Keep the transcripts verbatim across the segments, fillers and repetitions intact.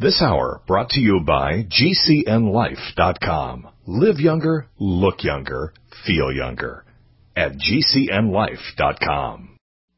This hour brought to you by G C N life dot com. Live younger, look younger, feel younger at G C N life dot com.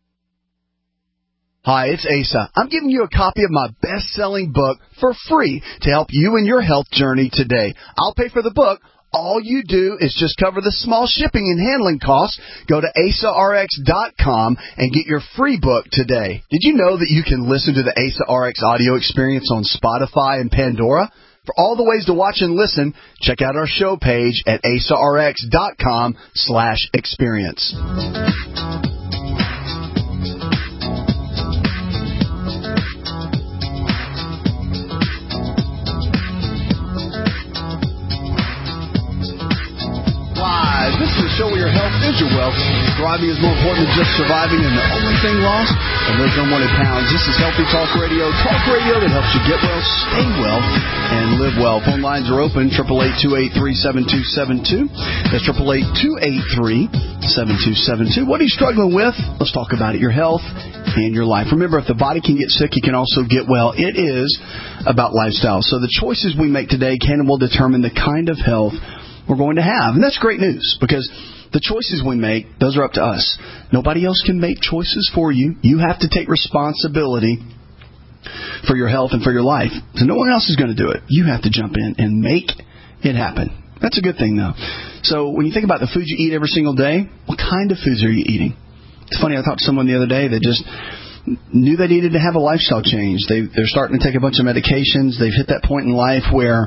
Hi, it's Asa. I'm giving you a copy of my best-selling book for free to help you in your health journey today. I'll pay for the book. All you do is just cover the small shipping and handling costs. Go to asa r x dot com and get your free book today. Did you know that you can listen to the Asa R X audio experience on Spotify and Pandora? For all the ways to watch and listen, check out our show page at asa r x dot com slash experience. This is a show where your health is your wealth. Thriving is more important than just surviving, and the only thing lost are those unwanted pounds. This is Healthy Talk Radio, talk radio that helps you get well, stay well, and live well. Phone lines are open, eight eight eight, two eight three, seven two seven two. That's eight eight eight, two eight three, seven two seven two. What are you struggling with? Let's talk about it, your health and your life. Remember, if the body can get sick, it can also get well. It is about lifestyle. So the choices we make today can and will determine the kind of health we're going to have. And that's great news, because the choices we make, those are up to us. Nobody else can make choices for you. You have to take responsibility for your health and for your life. So no one else is going to do it. You have to jump in and make it happen. That's a good thing, though. So when you think about the food you eat every single day, what kind of foods are you eating? It's funny, I talked to someone the other day that just knew they needed to have a lifestyle change. They, they're starting to take a bunch of medications. They've hit that point in life where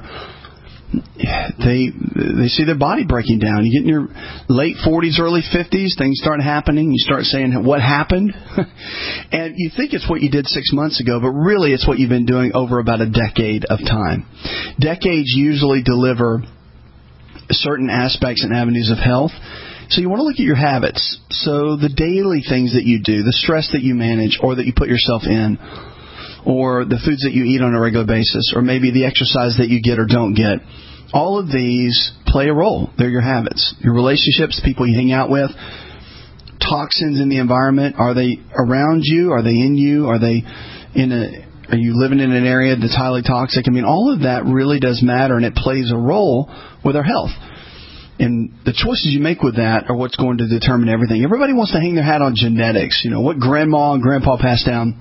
they they see their body breaking down. You get in your late forties, early fifties, things start happening. You start saying, what happened? And you think it's what you did six months ago, but really it's what you've been doing over about a decade of time. Decades usually deliver certain aspects and avenues of health. So you want to look at your habits. So the daily things that you do, the stress that you manage or that you put yourself in, or the foods that you eat on a regular basis, or maybe the exercise that you get or don't get. All of these play a role. They're your habits. Your relationships, people you hang out with, toxins in the environment. Are they around you? Are they in you? Are they in a? Are you living in an area that's highly toxic? I mean, all of that really does matter, and it plays a role with our health. And the choices you make with that are what's going to determine everything. Everybody wants to hang their hat on genetics. You know, what grandma and grandpa passed down.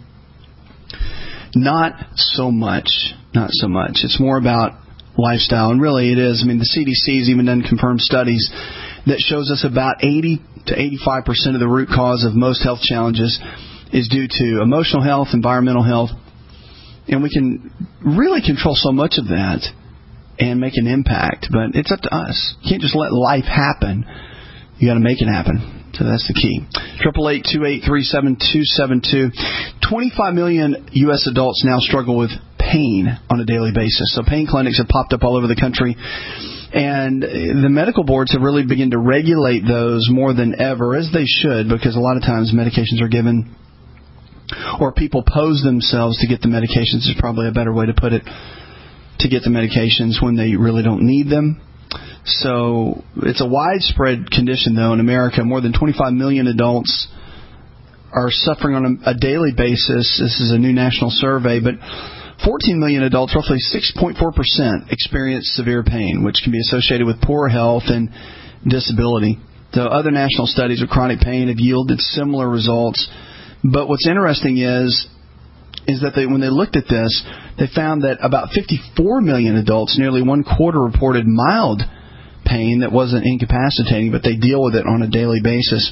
Not so much. Not so much. It's more about lifestyle. And really it is. I mean, the C D C has even done confirmed studies that shows us about eighty to eighty-five percent of the root cause of most health challenges is due to emotional health, environmental health. And we can really control so much of that and make an impact. But it's up to us. You can't just let life happen. You got to make it happen. So that's the key. eight eight eight, two eight three, seven two seven two. twenty-five million U S adults now struggle with pain on a daily basis. So pain clinics have popped up all over the country. And the medical boards have really begun to regulate those more than ever, as they should, because a lot of times medications are given, or people pose themselves to get the medications, is probably a better way to put it, to get the medications when they really don't need them. So it's a widespread condition, though, in America. More than twenty-five million adults are suffering on a, a daily basis. This is a new national survey, but fourteen million adults, roughly six point four percent, experience severe pain, which can be associated with poor health and disability. So other national studies of chronic pain have yielded similar results. But what's interesting is is that they, when they looked at this, they found that about fifty-four million adults, nearly one quarter, reported mild pain that wasn't incapacitating, but they deal with it on a daily basis.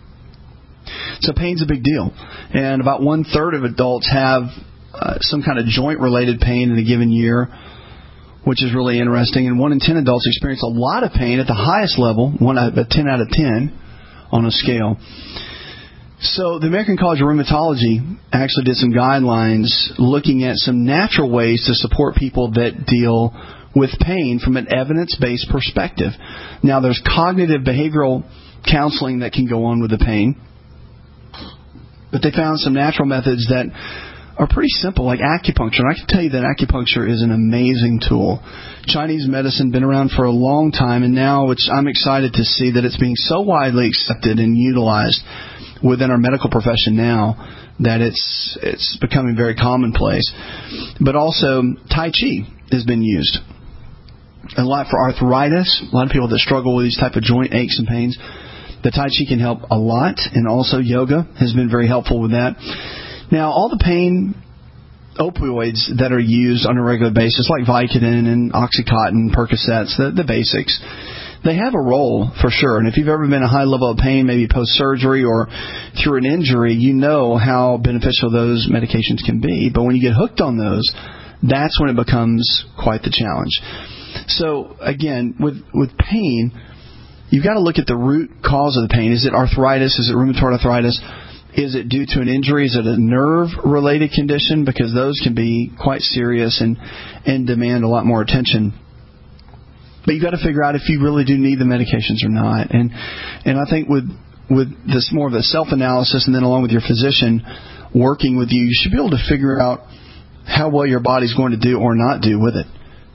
So pain's a big deal. And about one-third of adults have uh, some kind of joint-related pain in a given year, which is really interesting. And one in ten adults experience a lot of pain at the highest level, one out of ten out of ten on a scale. So the American College of Rheumatology actually did some guidelines looking at some natural ways to support people that deal with pain from an evidence-based perspective. Now, there's cognitive behavioral counseling that can go on with the pain, but they found some natural methods that are pretty simple, like acupuncture. And I can tell you that acupuncture is an amazing tool. Chinese medicine been around for a long time, and now it's, I'm excited to see that it's being so widely accepted and utilized within our medical profession now that it's it's becoming very commonplace. But also, Tai Chi has been used a lot for arthritis. A lot of people that struggle with these type of joint aches and pains, the Tai Chi can help a lot, and also yoga has been very helpful with that. Now, all the pain opioids that are used on a regular basis, like Vicodin and Oxycontin, Percocets, the, the basics, they have a role for sure. And if you've ever been in a high level of pain, maybe post-surgery or through an injury, you know how beneficial those medications can be. But when you get hooked on those, that's when it becomes quite the challenge. So, again, with, with pain, you've got to look at the root cause of the pain. Is it arthritis? Is it rheumatoid arthritis? Is it due to an injury? Is it a nerve-related condition? Because those can be quite serious and, and demand a lot more attention. But you've got to figure out if you really do need the medications or not. And and I think with with this more of a self-analysis, and then along with your physician working with you, you should be able to figure out how well your body's going to do or not do with it.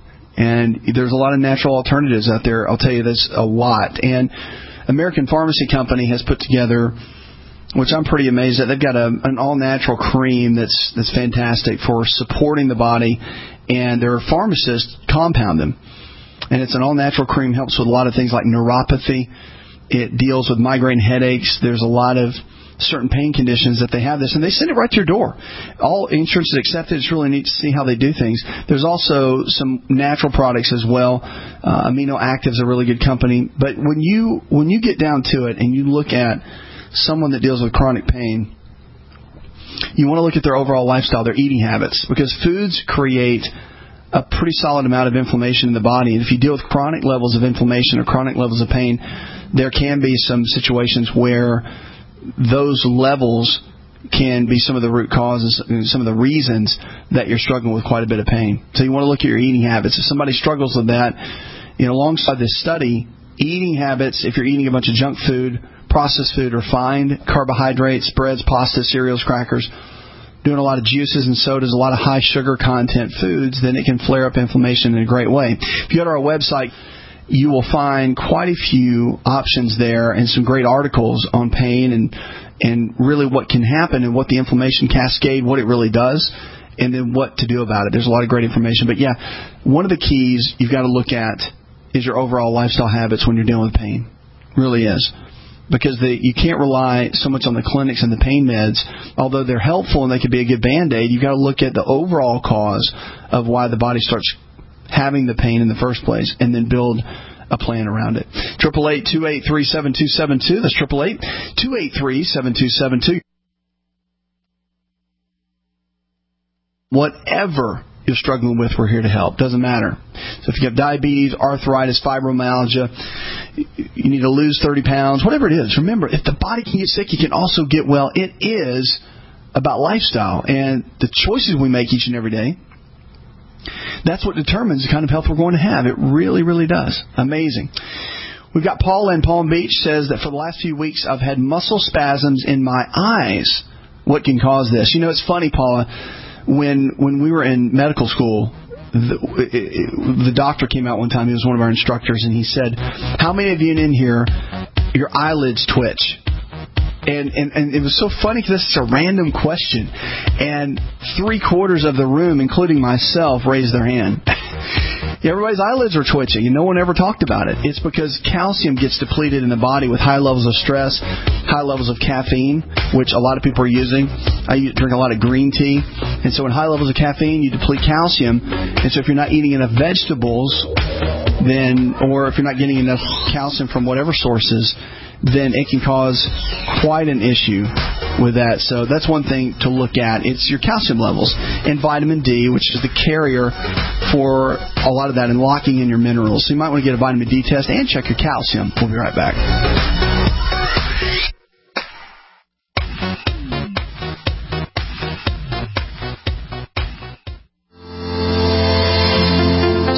And there's a lot of natural alternatives out there. I'll tell you this a lot. And American Pharmacy Company has put together, which I'm pretty amazed at. They've got a, an all-natural cream that's that's fantastic for supporting the body, and their pharmacists compound them. And it's an all-natural cream, helps with a lot of things like neuropathy. It deals with migraine headaches. There's a lot of certain pain conditions that they have this, and they send it right to your door. All insurance is accepted. It's really neat to see how they do things. There's also some natural products as well. Uh, Amino Active's a really good company. But when you when you get down to it and you look at someone that deals with chronic pain, you want to look at their overall lifestyle, their eating habits, because foods create a pretty solid amount of inflammation in the body. And if you deal with chronic levels of inflammation or chronic levels of pain, there can be some situations where those levels can be some of the root causes, some of the reasons that you're struggling with quite a bit of pain. So you want to look at your eating habits. If somebody struggles with that, you know, alongside this study, eating habits, if you're eating a bunch of junk food, processed food, refined carbohydrates, breads, pasta, cereals, crackers, doing a lot of juices and sodas, a lot of high sugar content foods, then it can flare up inflammation in a great way. If you go to our website, you will find quite a few options there and some great articles on pain and and really what can happen and what the inflammation cascade, what it really does, and then what to do about it. There's a lot of great information. But, yeah, one of the keys you've got to look at is your overall lifestyle habits when you're dealing with pain. It really is. Because the, you can't rely so much on the clinics and the pain meds. Although they're helpful and they could be a good Band-Aid, you've got to look at the overall cause of why the body starts having the pain in the first place and then build a plan around it. eight eight eight, two eight three, seven two seven two. That's eight eight eight, two eight three, seven two seven two. Whatever you're struggling with, we're here to help. Doesn't matter. So if you have diabetes, arthritis, fibromyalgia, you need to lose thirty pounds, whatever it is, remember, if the body can get sick, you can also get well. It is about lifestyle and the choices we make each and every day. That's what determines the kind of health we're going to have. It really, really does. Amazing. We've got Paula in Palm Beach says that for the last few weeks I've had muscle spasms in my eyes. What can cause this? You know, it's funny, Paula. When when we were in medical school, the, the doctor came out one time. He was one of our instructors, and he said, "How many of you in here, your eyelids twitch?" And and, and it was so funny because this is a random question, and three quarters of the room, including myself, raised their hand. Everybody's eyelids are twitching, and no one ever talked about it. It's because calcium gets depleted in the body with high levels of stress, high levels of caffeine, which a lot of people are using. I drink a lot of green tea, and so in high levels of caffeine, you deplete calcium. And so if you're not eating enough vegetables, then, or if you're not getting enough calcium from whatever sources, then it can cause quite an issue with that. So that's one thing to look at. It's your calcium levels and vitamin D, which is the carrier for a lot of that and locking in your minerals. So you might want to get a vitamin D test and check your calcium. We'll be right back.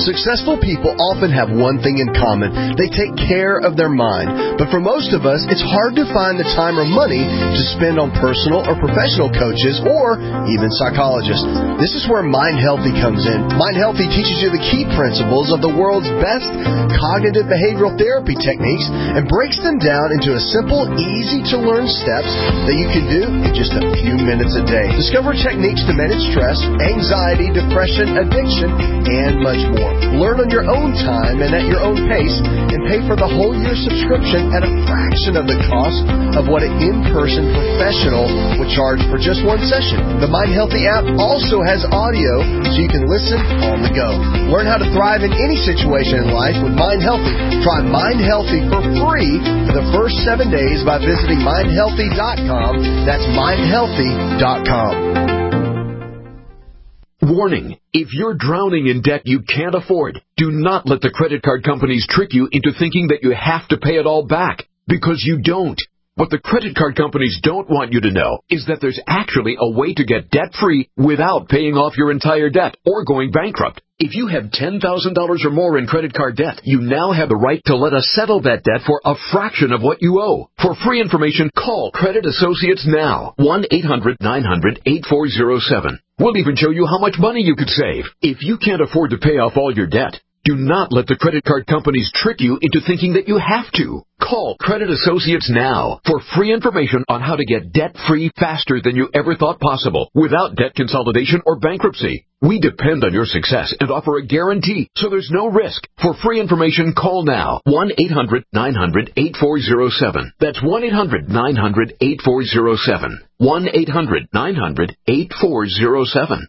Successful people often have one thing in common. They take care of their mind. But for most of us, it's hard to find the time or money to spend on personal or professional coaches or even psychologists. This is where Mind Healthy comes in. Mind Healthy teaches you the key principles of the world's best cognitive behavioral therapy techniques and breaks them down into a simple, easy-to-learn steps that you can do in just a few minutes a day. Discover techniques to manage stress, anxiety, depression, addiction, and much more. Learn on your own time and at your own pace, and pay for the whole year subscription at a fraction of the cost of what an in-person professional would charge for just one session. The Mind Healthy app also has audio so you can listen on the go. Learn how to thrive in any situation in life with Mind Healthy. Try Mind Healthy for free for the first seven days by visiting mind healthy dot com. That's mind healthy dot com. Warning, if you're drowning in debt you can't afford, do not let the credit card companies trick you into thinking that you have to pay it all back, because you don't. What the credit card companies don't want you to know is that there's actually a way to get debt-free without paying off your entire debt or going bankrupt. If you have ten thousand dollars or more in credit card debt, you now have the right to let us settle that debt for a fraction of what you owe. For free information, call Credit Associates now, one eight hundred nine hundred eight four zero seven. We'll even show you how much money you could save. If you can't afford to pay off all your debt, do not let the credit card companies trick you into thinking that you have to. Call Credit Associates now for free information on how to get debt-free faster than you ever thought possible without debt consolidation or bankruptcy. We depend on your success and offer a guarantee, so there's no risk. For free information, call now, one eight hundred nine hundred eight four zero seven. That's one eight hundred nine hundred eight four zero seven. one eight hundred nine hundred eight four zero seven.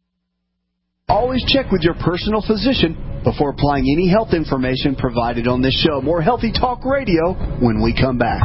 Always check with your personal physician before applying any health information provided on this show. More Healthy Talk Radio when we come back.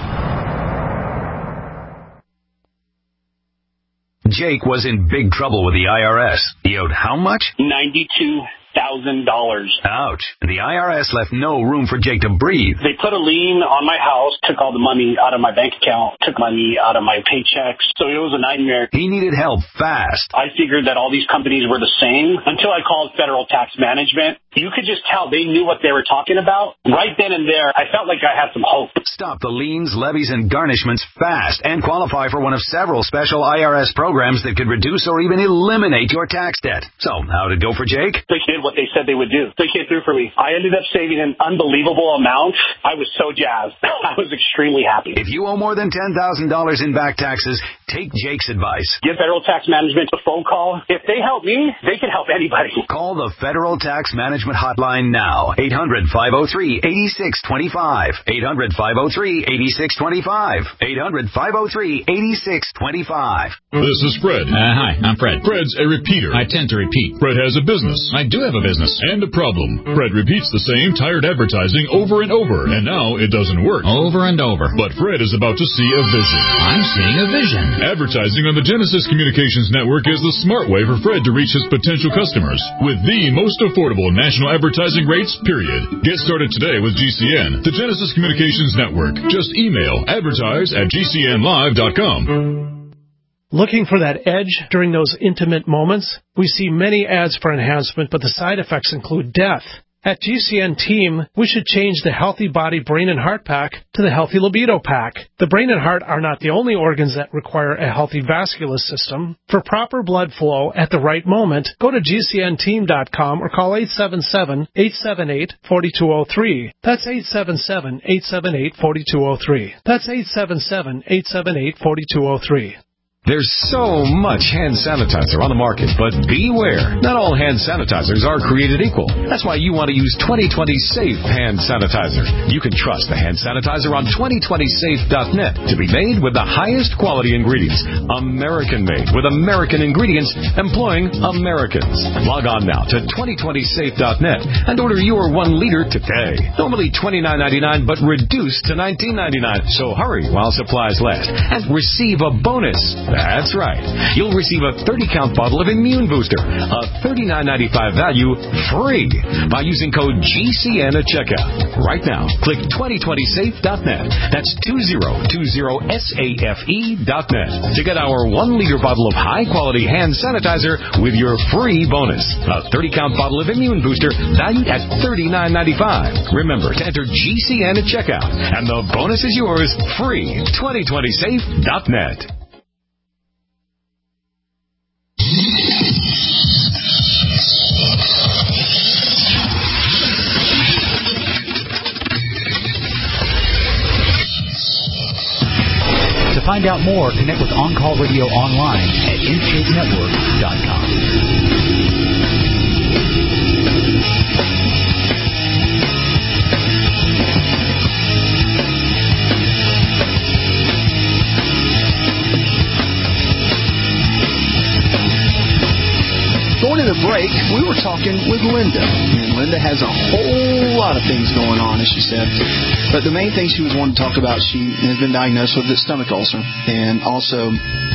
Jake was in big trouble with the I R S. He owed how much? ninety-two thousand dollars. Ouch. And the I R S left no room for Jake to breathe. They put a lien on my house, took all the money out of my bank account, took money out of my paychecks. So it was a nightmare. He needed help fast. I figured that all these companies were the same until I called Federal Tax Management. You could just tell they knew what they were talking about. Right then and there, I felt like I had some hope. Stop the liens, levies, and garnishments fast and qualify for one of several special I R S programs that could reduce or even eliminate your tax debt. So, how'd it go for Jake? They did what they said they would do. They came through for me. I ended up saving an unbelievable amount. I was so jazzed. I was extremely happy. If you owe more than ten thousand dollars in back taxes, take Jake's advice. Give Federal Tax Management a phone call. If they help me, they can help anybody. Call the Federal Tax Management Hotline now. eight hundred five oh three eight six two five. eight hundred five oh three eight six two five. eight hundred five oh three eight six two five. This is Fred. Uh, hi, I'm Fred. Fred's a repeater. I tend to repeat. Fred has a business. I do have a business. And a problem. Fred repeats the same tired advertising over and over, and now it doesn't work. Over and over. But Fred is about to see a vision. I'm seeing a vision. Advertising on the Genesis Communications Network is the smart way for Fred to reach his potential customers with the most affordable national advertising rates, period. Get started today with G C N, the Genesis Communications Network. Just email advertise at g c n live dot com. Looking for that edge during those intimate moments? We see many ads for enhancement, but the side effects include death. At G C N Team, we should change the Healthy Body, Brain, and Heart Pack to the Healthy Libido Pack. The brain and heart are not the only organs that require a healthy vascular system. For proper blood flow at the right moment, go to G C N team dot com or call eight seven seven, eight seven eight, four two zero three. That's eight seven seven, eight seven eight, four two zero three. That's eight seven seven, eight seven eight, four two zero three. There's so much hand sanitizer on the market, but beware. Not all hand sanitizers are created equal. That's why you want to use twenty twenty Safe Hand Sanitizer. You can trust the hand sanitizer on twenty twenty safe dot net to be made with the highest quality ingredients. American-made with American ingredients employing Americans. Log on now to twenty twenty safe dot net and order your one liter today. Normally twenty-nine ninety-nine, but reduced to nineteen ninety-nine. So hurry while supplies last and receive a bonus. That's right. You'll receive a thirty-count bottle of Immune Booster, a thirty-nine ninety-five value, free by using code G C N at checkout. Right now, click twenty twenty safe dot net. That's two zero two zero safe dot net to get our one-liter bottle of high-quality hand sanitizer with your free bonus. A thirty-count bottle of Immune Booster valued at thirty-nine ninety-five. Remember to enter G C N at checkout, and the bonus is yours free. twenty twenty safe dot net. To find out more, connect with On Call Radio online at intake network dot com. Going to the break, we were talking with Linda, and Linda has a whole lot of things going on, as she said. But the main thing she was wanting to talk about, she has been diagnosed with a stomach ulcer, and also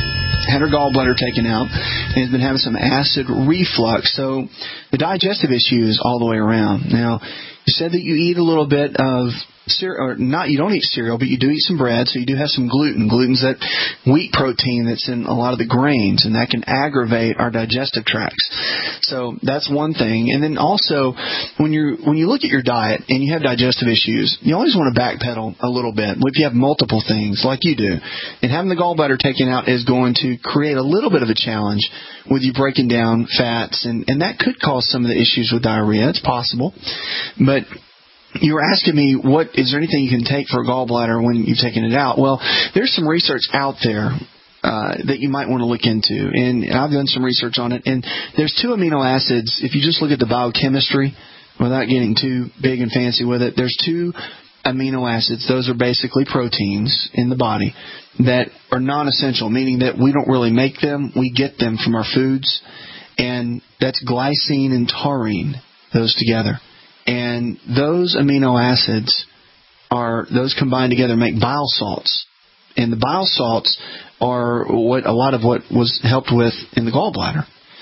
had her gallbladder taken out, and has been having some acid reflux. So the digestive issues all the way around. Now, you said that you eat a little bit of cereal, or not, you don't eat cereal, but you do eat some bread, so you do have some gluten. Gluten's that wheat protein that's in a lot of the grains, and that can aggravate our digestive tracts. So that's one thing. And then also, when you when you look at your diet and you have digestive issues, you always want to backpedal a little bit. If you have multiple things, like you do, and having the gallbladder taken out is going to create a little bit of a challenge with you breaking down fats, and, and that could cause some of the issues with diarrhea. It's possible. But you were asking me, what is there anything you can take for a gallbladder when you've taken it out? Well, there's some research out there uh, that you might want to look into, and I've done some research on it. And there's two amino acids. If you just look at the biochemistry, without getting too big and fancy with it, there's two amino acids. Those are basically proteins in the body that are non-essential, meaning that we don't really make them. We get them from our foods, and that's glycine and taurine, those together. And those amino acids are, those combined together make bile salts. And the bile salts are what a lot of what was helped with in the gallbladder.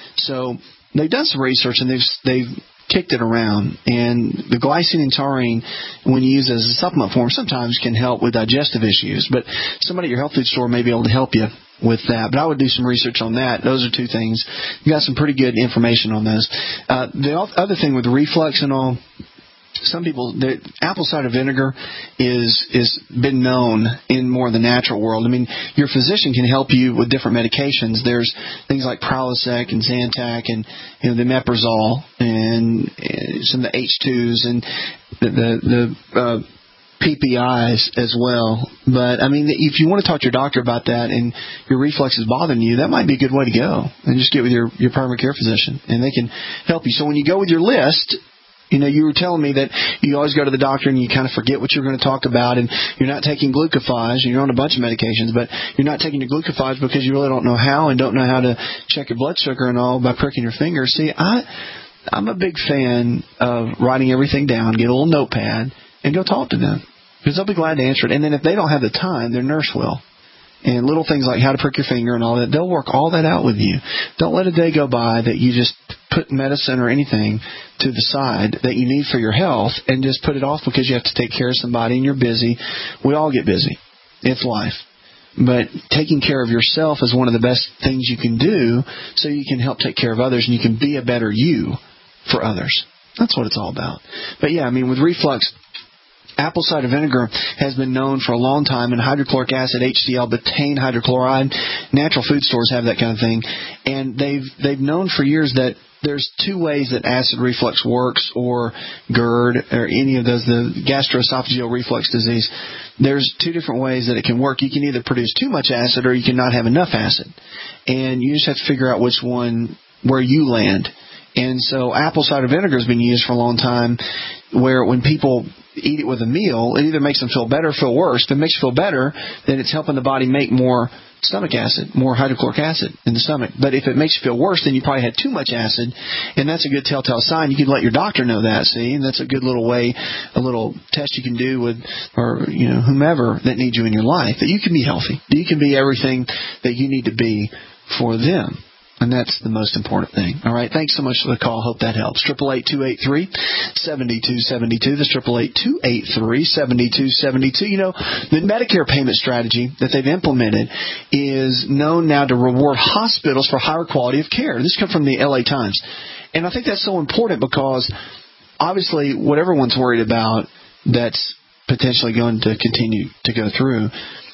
So they've done some research, and they've they've kicked it around. And the glycine and taurine, when you use it as a supplement form, sometimes can help with digestive issues. But somebody at your health food store may be able to help you with that. But I would do some research on that. Those are two things. You got some pretty good information on those. Uh, the other thing with reflux and all, some people, the apple cider vinegar is is been known in more of the natural world. I mean, your physician can help you with different medications. There's things like Prilosec and Zantac and, you know, the Meprazole and, and some of the H twos and the the, the uh, P P Is as well. But, I mean, if you want to talk to your doctor about that and your reflux is bothering you, that might be a good way to go. And just get with your, your primary care physician, and they can help you. So when you go with your list, you know, you were telling me that you always go to the doctor and you kind of forget what you're going to talk about, and you're not taking glucophage, and you're on a bunch of medications, but you're not taking your glucophage because you really don't know how and don't know how to check your blood sugar and all by pricking your finger. See, I, I'm a big fan of writing everything down, get a little notepad, and go talk to them, because they'll be glad to answer it. And then if they don't have the time, their nurse will. And little things like how to prick your finger and all that, they'll work all that out with you. Don't let a day go by that you just put medicine or anything to the side that you need for your health and just put it off because you have to take care of somebody and you're busy. We all get busy. It's life. But taking care of yourself is one of the best things you can do, so you can help take care of others and you can be a better you for others. That's what it's all about. But yeah, I mean, with reflux, apple cider vinegar has been known for a long time, and hydrochloric acid, H C L, betaine hydrochloride, natural food stores have that kind of thing. And they've they've known for years that there's two ways that acid reflux works, or GERD, or any of those, the gastroesophageal reflux disease. There's two different ways that it can work. You can either produce too much acid or you can not have enough acid. And you just have to figure out which one, where you land. And so apple cider vinegar has been used for a long time, where when people eat it with a meal, it either makes them feel better or feel worse. If it makes you feel better, then it's helping the body make more stomach acid, more hydrochloric acid in the stomach. But if it makes you feel worse, then you probably had too much acid, and that's a good telltale sign. You can let your doctor know that, see, and that's a good little way, a little test you can do with, or, you know, whomever that needs you in your life, that you can be healthy, that you can be everything that you need to be for them. And that's the most important thing. All right. Thanks so much for the call. Hope that helps. Triple eight two eight three seventy two seventy two. That's triple eight two eight three seventy two seventy two. You know, the Medicare payment strategy that they've implemented is known now to reward hospitals for higher quality of care. This comes from the L A Times, and I think that's so important because obviously what everyone's worried about that's potentially going to continue to go through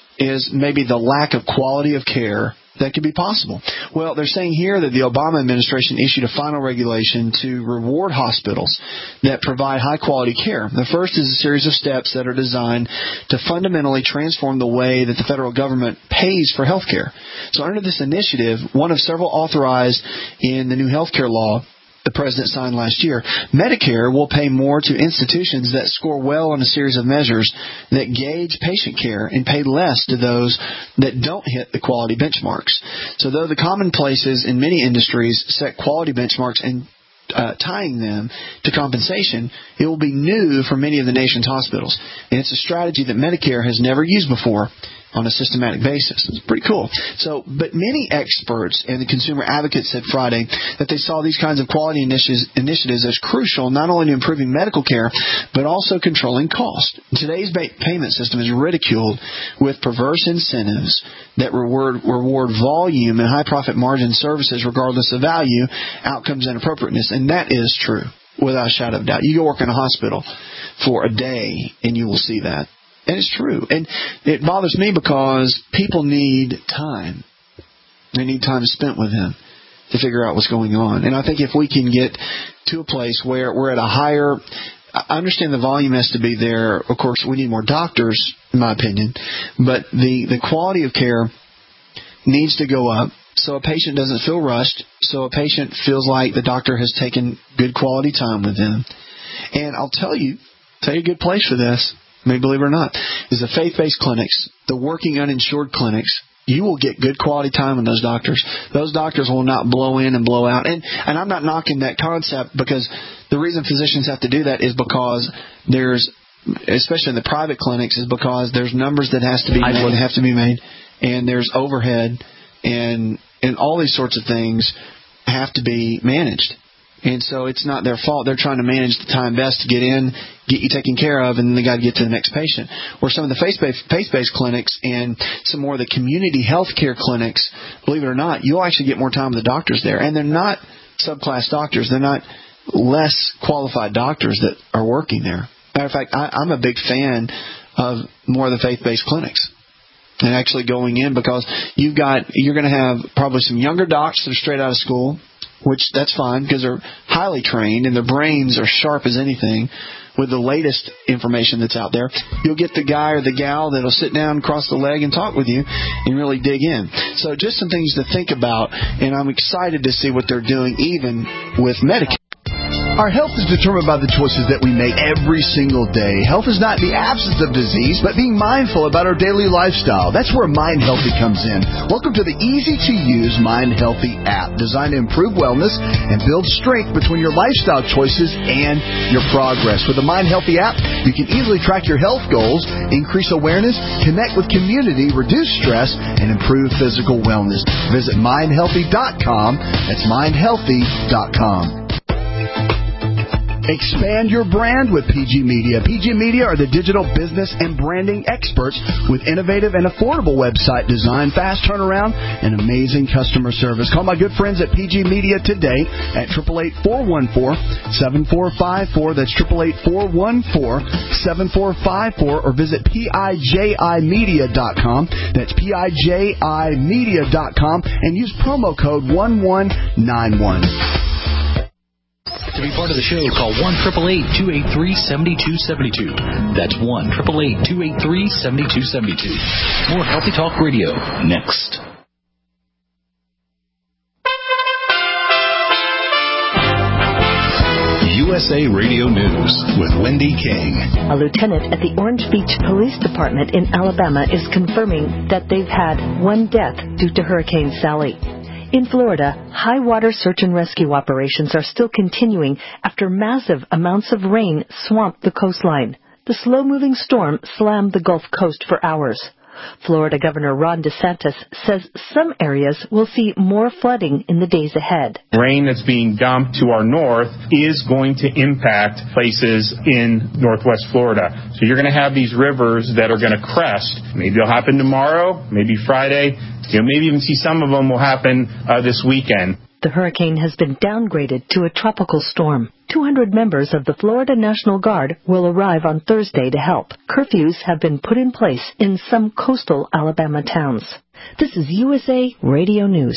is maybe the lack of quality of care that could be possible. Well, they're saying here that the Obama administration issued a final regulation to reward hospitals that provide high-quality care. The first is a series of steps that are designed to fundamentally transform the way that the federal government pays for health care. So under this initiative, one of several authorized in the new health care law the President signed last year, Medicare will pay more to institutions that score well on a series of measures that gauge patient care and pay less to those that don't hit the quality benchmarks. So though the commonplaces in many industries set quality benchmarks and uh, tying them to compensation, it will be new for many of the nation's hospitals. And it's a strategy that Medicare has never used before on a systematic basis. It's pretty cool. So, but many experts and the consumer advocates said Friday that they saw these kinds of quality initiatives, initiatives as crucial not only to improving medical care, but also controlling cost. Today's payment system is ridiculed with perverse incentives that reward, reward volume and high profit margin services regardless of value, outcomes, and appropriateness. And that is true, without a shadow of doubt. You go work in a hospital for a day and you will see that. And it's true. And it bothers me because people need time. They need time spent with him to figure out what's going on. And I think if we can get to a place where we're at a higher... I understand the volume has to be there. Of course, we need more doctors, in my opinion. But the, the quality of care needs to go up so a patient doesn't feel rushed, so a patient feels like the doctor has taken good quality time with them. And I'll tell you, tell you a good place for this, maybe believe it or not, is the faith-based clinics, the working uninsured clinics. You will get good quality time with those doctors. Those doctors will not blow in and blow out. And and I'm not knocking that concept because the reason physicians have to do that is because there's, especially in the private clinics, is because there's numbers that has to be made, that have to be made, and there's overhead, and and all these sorts of things have to be managed. And so it's not their fault. They're trying to manage the time best to get in, get you taken care of, and then they got to get to the next patient. Or some of the faith-based, faith-based clinics and some more of the community health care clinics, believe it or not, you'll actually get more time with the doctors there. And they're not subclass doctors. They're not less qualified doctors that are working there. Matter of fact, I, I'm a big fan of more of the faith-based clinics. And actually going in because you've got, you're going to have probably some younger docs that are straight out of school, which that's fine because they're highly trained and their brains are sharp as anything with the latest information that's out there. You'll get the guy or the gal that'll sit down, cross the leg, and talk with you and really dig in. So just some things to think about, and I'm excited to see what they're doing even with Medicare. Our health is determined by the choices that we make every single day. Health is not the absence of disease, but being mindful about our daily lifestyle. That's where Mind Healthy comes in. Welcome to the easy-to-use Mind Healthy app, designed to improve wellness and build strength between your lifestyle choices and your progress. With the Mind Healthy app, you can easily track your health goals, increase awareness, connect with community, reduce stress, and improve physical wellness. Visit mind healthy dot com. That's mind healthy dot com. Expand your brand with P G Media. P G Media are the digital business and branding experts with innovative and affordable website design, fast turnaround, and amazing customer service. Call my good friends at P G Media today at eight eight eight, four one four, seven four five four. That's eight eight eight, four one four, seven four five four. Or visit P I J I media dot com. That's P I J I media dot com and use promo code one one nine one. To be part of the show, call one eight eight eight, two eight three, seven two seven two. That's one eight eight eight, two eight three, seven two seven two. More Healthy Talk Radio next. U U S A Radio News with Wendy King. A lieutenant at the Orange Beach Police Department in Alabama is confirming that they've had one death due to Hurricane Sally. In Florida, high water search and rescue operations are still continuing after massive amounts of rain swamped the coastline. The slow-moving storm slammed the Gulf Coast for hours. Florida Governor Ron DeSantis says some areas will see more flooding in the days ahead. Rain that's being dumped to our north is going to impact places in northwest Florida. So you're going to have these rivers that are going to crest. Maybe it'll happen tomorrow, maybe Friday. You know, maybe even see some of them will happen uh, this weekend. The hurricane has been downgraded to a tropical storm. two hundred members of the Florida National Guard will arrive on Thursday to help. Curfews have been put in place in some coastal Alabama towns. This is U S A Radio News.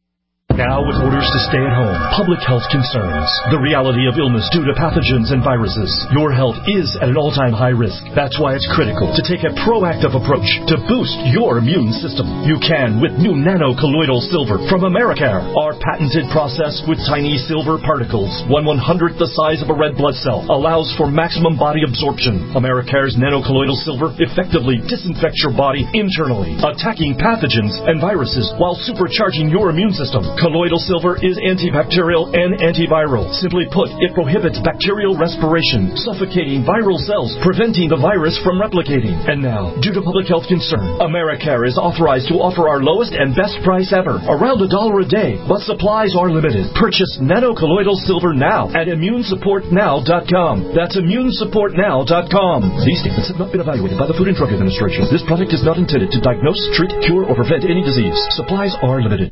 Now with orders to stay at home, public health concerns, the reality of illness due to pathogens and viruses, your health is at an all-time high risk. That's why it's critical to take a proactive approach to boost your immune system. You can with new nano-colloidal silver from Americare. Our patented process with tiny silver particles, one one-hundredth the size of a red blood cell, allows for maximum body absorption. Americare's nano-colloidal silver effectively disinfects your body internally, attacking pathogens and viruses while supercharging your immune system. Colloidal silver is antibacterial and antiviral. Simply put, it prohibits bacterial respiration, suffocating viral cells, preventing the virus from replicating. And now, due to public health concern, Americare is authorized to offer our lowest and best price ever, around a dollar a day, but supplies are limited. Purchase nano-colloidal silver now at immune support now dot com. That's immune support now dot com. These statements have not been evaluated by the Food and Drug Administration. This product is not intended to diagnose, treat, cure, or prevent any disease. Supplies are limited.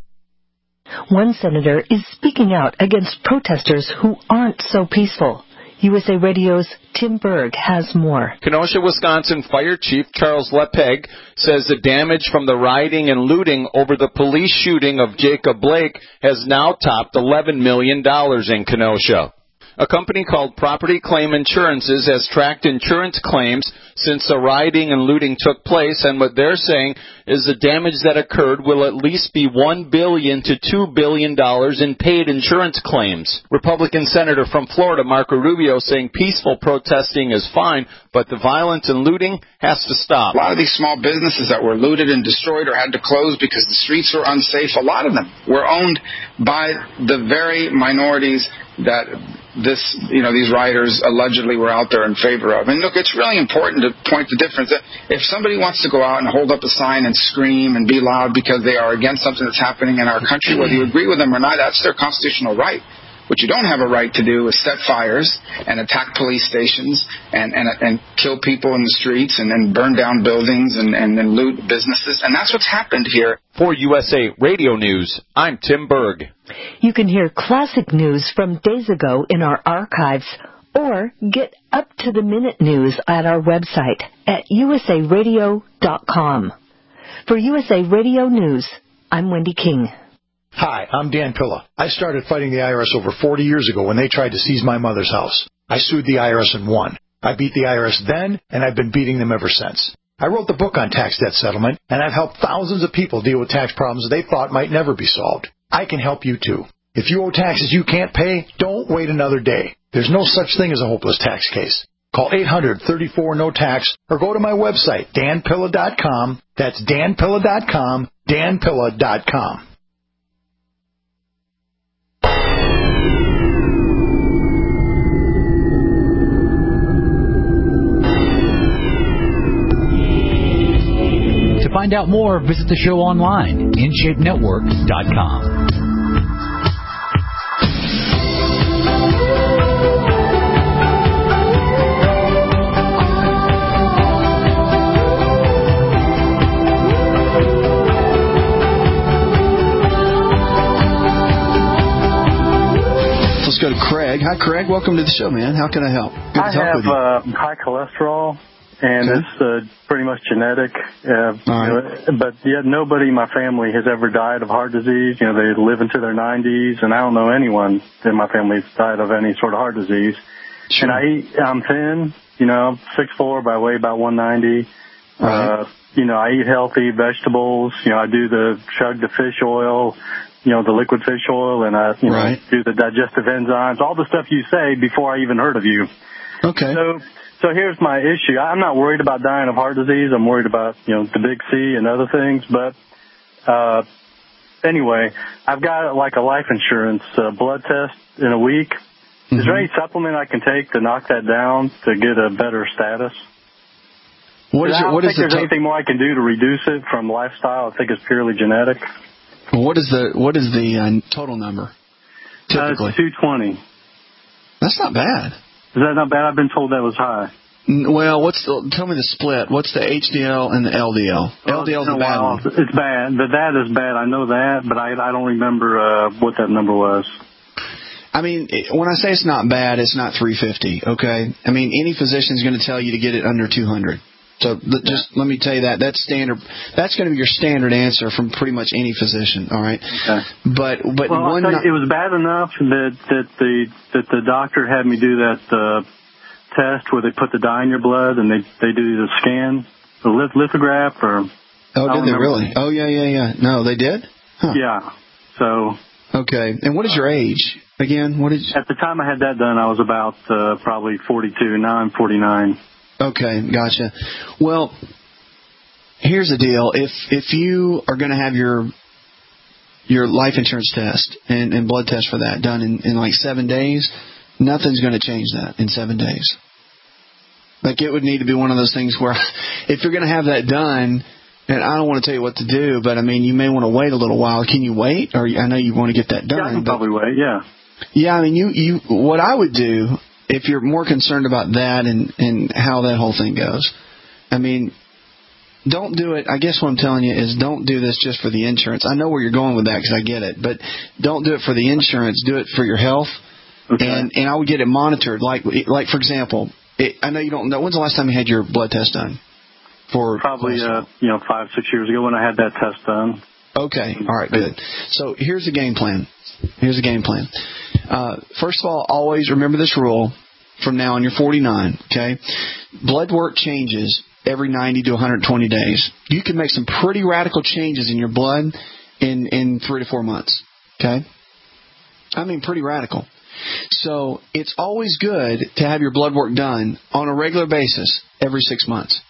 One senator is speaking out against protesters who aren't so peaceful. U S A Radio's Tim Berg has more. Kenosha, Wisconsin Fire Chief Charles Lepeg says the damage from the rioting and looting over the police shooting of Jacob Blake has now topped eleven million dollars in Kenosha. A company called Property Claim Insurances has tracked insurance claims since the rioting and looting took place, and what they're saying is the damage that occurred will at least be one billion dollars to two billion dollars in paid insurance claims. Republican Senator from Florida, Marco Rubio, saying peaceful protesting is fine, but the violence and looting has to stop. A lot of these small businesses that were looted and destroyed or had to close because the streets were unsafe, a lot of them were owned by the very minorities that this, you know, these rioters allegedly were out there in favor of. And look, it's really important to point the difference. If somebody wants to go out and hold up a sign and scream and be loud because they are against something that's happening in our country, whether you agree with them or not, that's their constitutional right. What you don't have a right to do is set fires and attack police stations and, and, and kill people in the streets and then burn down buildings and, and, and loot businesses. And that's what's happened here. For U S A Radio News, I'm Tim Berg. You can hear classic news from days ago in our archives or get up-to-the-minute news at our website at U S A radio dot com. For U S A Radio News, I'm Wendy King. Hi, I'm Dan Pilla. I started fighting the I R S over forty years ago when they tried to seize my mother's house. I sued the I R S and won. I beat the I R S then, and I've been beating them ever since. I wrote the book on tax debt settlement, and I've helped thousands of people deal with tax problems they thought might never be solved. I can help you, too. If you owe taxes you can't pay, don't wait another day. There's no such thing as a hopeless tax case. Call eight hundred, thirty-four, no tax or go to my website, dan pilla dot com. That's dan pilla dot com, dan pilla dot com. To find out more, visit the show online, in shape network dot com. Let's go to Craig. Hi, Craig. Welcome to the show, man. How can I help? Good I have uh, high cholesterol, and okay. it's uh, pretty much genetic. Uh, right. you know, but yet nobody in my family has ever died of heart disease. You know, they live into their nineties, and I don't know anyone in my family that's died of any sort of heart disease. Sure. And I eat, I'm thin, you know, six foot four, but I weigh about one ninety. Right. Uh, you know, I eat healthy vegetables. You know, I do the chug the fish oil. you know, the liquid fish oil, and I, you right. know, do the digestive enzymes, all the stuff you say before I even heard of you. Okay. So, so here's my issue. I'm not worried about dying of heart disease. I'm worried about, you know, the big C and other things. But, uh, anyway, I've got like a life insurance uh, blood test in a week. Mm-hmm. Is there any supplement I can take to knock that down to get a better status? What is I it? don't What think is the there's to- anything more I can do to reduce it from lifestyle. I think it's purely genetic. What is the what is the uh, total number? Typically, uh, two twenty. That's not bad. Is that not bad? I've been told that was high. Well, what's the, tell me the split. What's the H D L and the L D L? Well, L D L is the bad one. It's bad. The that is bad. I know that, but I I don't remember uh, what that number was. I mean, when I say it's not bad, it's not three fifty. Okay. I mean, any physician is going to tell you to get it under two hundred. So th- just let me tell you that that's standard. That's going to be your standard answer from pretty much any physician. All right. Okay. But but well, one I'll tell you, it was bad enough that that the that the doctor had me do that uh, test where they put the dye in your blood and they they do the scan, the lith- lithograph, or oh, did they really? Oh yeah yeah yeah. No, they did. Huh. Yeah. So. Okay. And what is your age again? What is? At the time I had that done, I was about uh, probably forty-two. Now I'm forty-nine. Okay, gotcha. Well, here's the deal. If if you are going to have your your life insurance test and, and blood test for that done in, in like seven days, nothing's going to change that in seven days. Like it would need to be one of those things where if you're going to have that done, and I don't want to tell you what to do, but I mean, you may want to wait a little while. Can you wait? Or I know you want to get that done. Yeah, I can but, probably wait, yeah. Yeah, I mean, you, you what I would do, if you're more concerned about that and, and how that whole thing goes, I mean, don't do it. I guess what I'm telling you is don't do this just for the insurance. I know where you're going with that because I get it, but don't do it for the insurance. Do it for your health. Okay. And and I would get it monitored. Like, like for example, it, I know you don't know. When's the last time you had your blood test done? For Probably, uh, you know, five, six years ago when I had that test done. Okay. All right, good. So here's the game plan. Here's the game plan. Uh, first of all, always remember this rule from now on. You're forty-nine, okay? Blood work changes every ninety to one hundred twenty days. You can make some pretty radical changes in your blood in, in three to four months, okay? I mean, pretty radical. So it's always good to have your blood work done on a regular basis every six months.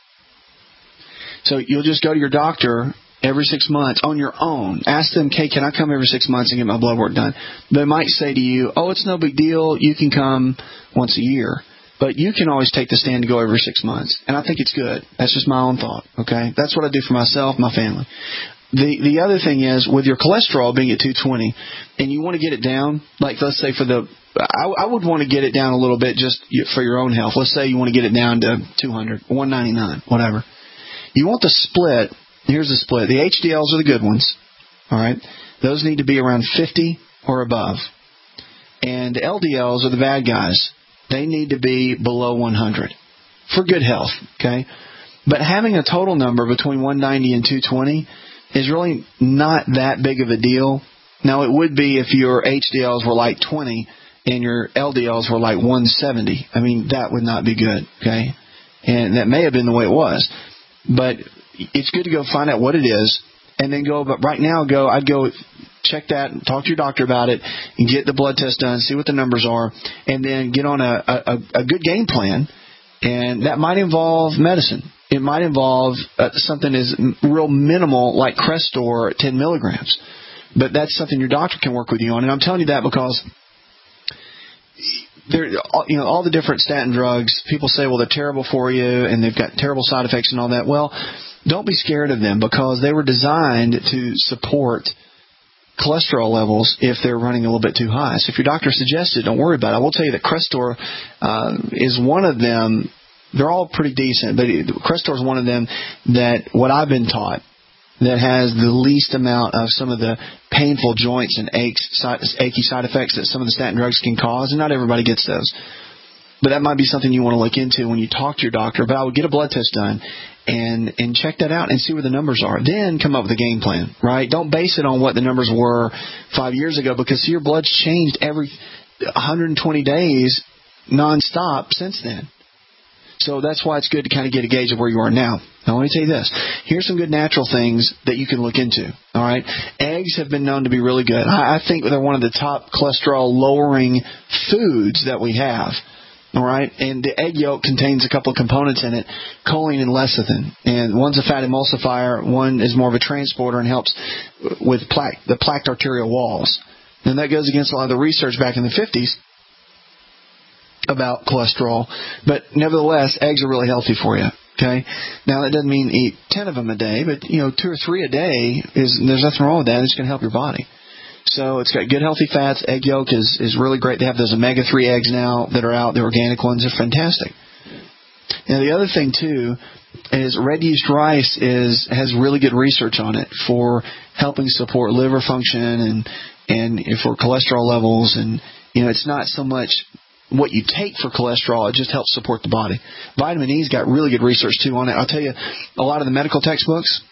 So you'll just go to your doctor every six months on your own. Ask them, okay, can I come every six months and get my blood work done? They might say to you, oh, it's no big deal. You can come once a year. But you can always take the stand to go every six months. And I think it's good. That's just my own thought, okay? That's what I do for myself, my family. The the other thing is, with your cholesterol being at two twenty, and you want to get it down, like let's say for the, I, I would want to get it down a little bit just for your own health. Let's say you want to get it down to two hundred, one ninety-nine, whatever. You want the split. Here's the split. The H D Ls are the good ones. All right. Those need to be around fifty or above. And the L D Ls are the bad guys. They need to be below one hundred for good health. Okay. But having a total number between one ninety and two twenty is really not that big of a deal. Now, it would be if your H D Ls were like twenty and your L D Ls were like one seventy. I mean, that would not be good. Okay. And that may have been the way it was. But it's good to go find out what it is and then go, but right now go, I'd go check that, talk to your doctor about it and get the blood test done, see what the numbers are, and then get on a, a, a good game plan. And that might involve medicine. It might involve uh, something as real minimal like Crestor, ten milligrams. But that's something your doctor can work with you on. And I'm telling you that because There, you know, all the different statin drugs, people say, well, they're terrible for you and they've got terrible side effects and all that. Well, don't be scared of them because they were designed to support cholesterol levels if they're running a little bit too high. So if your doctor suggests it, don't worry about it. I will tell you that Crestor uh, is one of them. They're all pretty decent, but Crestor is one of them that what I've been taught that has the least amount of some of the painful joints and aches, achy side effects that some of the statin drugs can cause, and not everybody gets those. But that might be something you want to look into when you talk to your doctor. But I would get a blood test done and and check that out and see where the numbers are. Then come up with a game plan, right? Don't base it on what the numbers were five years ago because see, your blood's changed every one hundred twenty days nonstop since then. So that's why it's good to kind of get a gauge of where you are now. Now, let me tell you this. Here's some good natural things that you can look into. All right? Eggs have been known to be really good. I, I think they're one of the top cholesterol-lowering foods that we have. All right? And the egg yolk contains a couple of components in it, choline and lecithin. And one's a fat emulsifier. One is more of a transporter and helps with plaque, the plaqued arterial walls. And that goes against a lot of the research back in the fifties about cholesterol. But nevertheless, eggs are really healthy for you. Okay? Now, that doesn't mean eat ten of them a day, but, you know, two or three a day, is there's nothing wrong with that. It's going to help your body. So it's got good, healthy fats. Egg yolk is, is really great. They have those omega three eggs now that are out. The organic ones are fantastic. Now, the other thing, too, is red yeast rice is has really good research on it for helping support liver function and, and for cholesterol levels. And, you know, it's not so much what you take for cholesterol, it just helps support the body. Vitamin E's got really good research, too, on it. I'll tell you, a lot of the medical textbooks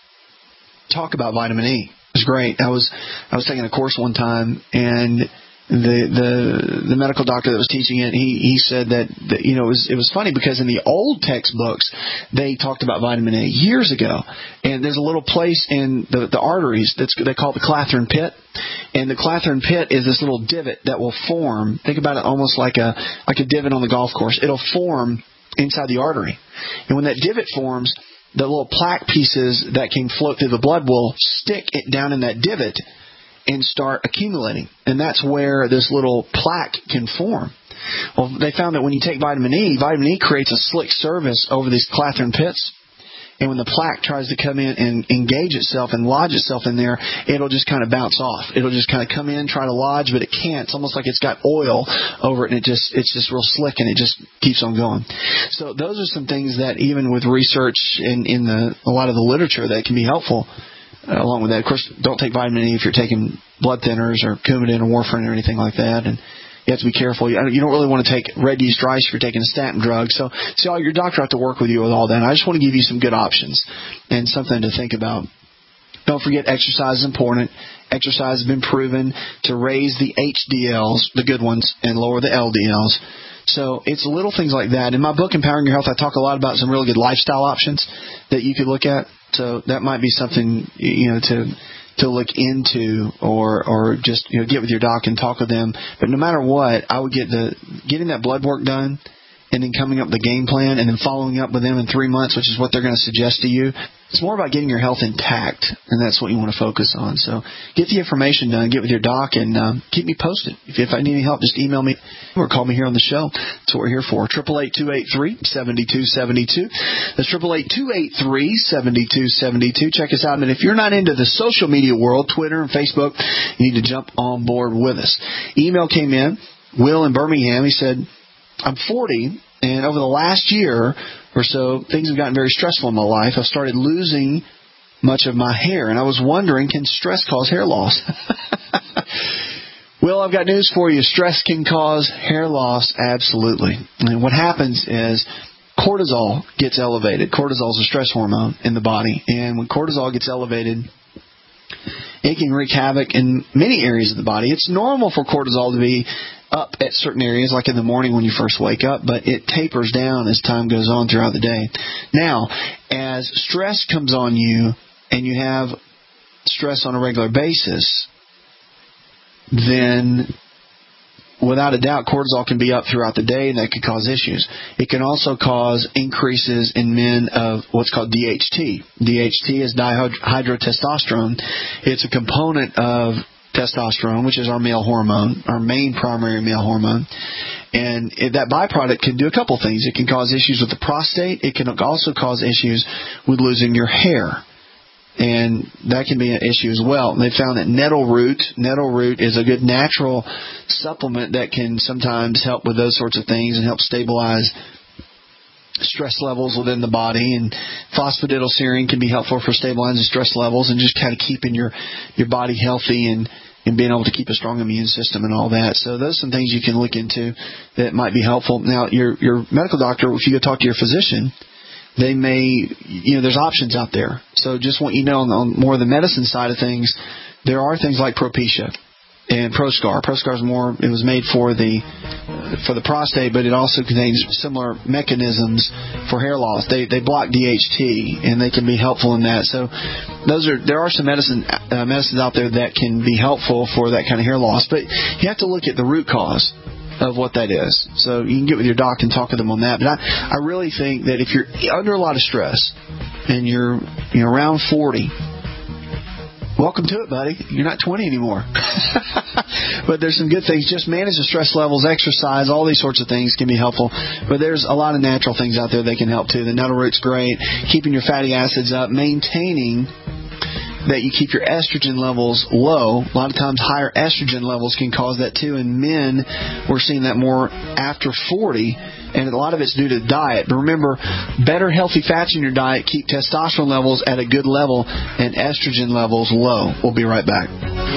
talk about vitamin E. It's great. I was I was taking a course one time, and the the the medical doctor that was teaching it, he he said that, that you know it was it was funny because in the old textbooks they talked about vitamin A years ago, and there's a little place in the the arteries that's they call the Clathrin pit, and the Clathrin pit is this little divot that will form. Think about it almost like a like a divot on the golf course. It'll form inside the artery, and when that divot forms, the little plaque pieces that can float through the blood will stick it down in that divot and start accumulating. And that's where this little plaque can form. Well, they found that when you take vitamin E, vitamin E creates a slick surface over these Clathrin pits. And when the plaque tries to come in and engage itself and lodge itself in there, it'll just kind of bounce off. It'll just kind of come in, try to lodge, but it can't. It's almost like it's got oil over it, and it just it's just real slick, and it just keeps on going. So those are some things that even with research in, in the a lot of the literature that can be helpful. Uh, along with that, of course, don't take vitamin E if you're taking blood thinners or Coumadin or warfarin or anything like that. And you have to be careful. You don't really want to take red yeast rice if you're taking a statin drug. So, see, your doctor have to work with you with all that. And I just want to give you some good options and something to think about. Don't forget, exercise is important. Exercise has been proven to raise the H D Ls, the good ones, and lower the L D Ls. So it's little things like that. In my book, Empowering Your Health, I talk a lot about some really good lifestyle options that you could look at. So that might be something, you know, to to look into, or or just, you know, get with your doc and talk with them. But no matter what, I would get the getting that blood work done, and then coming up with the game plan, and then following up with them in three months, which is what they're going to suggest to you. It's more about getting your health intact, and that's what you want to focus on. So get the information done, get with your doc, and um, keep me posted. If, if I need any help, just email me or call me here on the show. That's what we're here for. eight eight eight, two eight three, seven two seven two. That's eight eight eight, two eight three, seven two seven two. Check us out. And if you're not into the social media world, Twitter and Facebook, you need to jump on board with us. Email came in. Will in Birmingham, he said, I'm forty, and over the last year or so, things have gotten very stressful in my life. I've started losing much of my hair, and I was wondering, can stress cause hair loss? Well, I've got news for you. Stress can cause hair loss, absolutely. And what happens is cortisol gets elevated. Cortisol is a stress hormone in the body, and when cortisol gets elevated, it can wreak havoc in many areas of the body. It's normal for cortisol to be up at certain areas, like in the morning when you first wake up, but it tapers down as time goes on throughout the day. Now, as stress comes on you and you have stress on a regular basis, then without a doubt, cortisol can be up throughout the day, and that can cause issues. It can also cause increases in men of what's called D H T. D H T is dihydrotestosterone. It's a component of testosterone, which is our male hormone, our main primary male hormone. And that byproduct can do a couple things. It can cause issues with the prostate. It can also cause issues with losing your hair. And that can be an issue as well. They found that nettle root, nettle root is a good natural supplement that can sometimes help with those sorts of things and help stabilize stress levels within the body. And phosphatidylserine can be helpful for stabilizing stress levels and just kind of keeping your, your body healthy and, and being able to keep a strong immune system and all that. So those are some things you can look into that might be helpful. Now, your, your medical doctor, if you go talk to your physician, they may, you know, there's options out there. So just want you to know on, on more of the medicine side of things, there are things like Propecia. and ProScar. ProScar is more, it was made for the uh, for the prostate, but it also contains similar mechanisms for hair loss. They they block D H T, and they can be helpful in that. So those are there are some medicine uh, medicines out there that can be helpful for that kind of hair loss, but you have to look at the root cause of what that is. So you can get with your doc and talk to them on that. But I, I really think that if you're under a lot of stress and you're you know around forty, welcome to it, buddy. You're not twenty anymore. But there's some good things. Just manage the stress levels, exercise, all these sorts of things can be helpful. But there's a lot of natural things out there that can help too. The nettle root's great. Keeping your fatty acids up, maintaining that you keep your estrogen levels low. A lot of times higher estrogen levels can cause that too. In men, we're seeing that more after forty. And a lot of it's due to diet. But remember, better healthy fats in your diet keep testosterone levels at a good level and estrogen levels low. We'll be right back.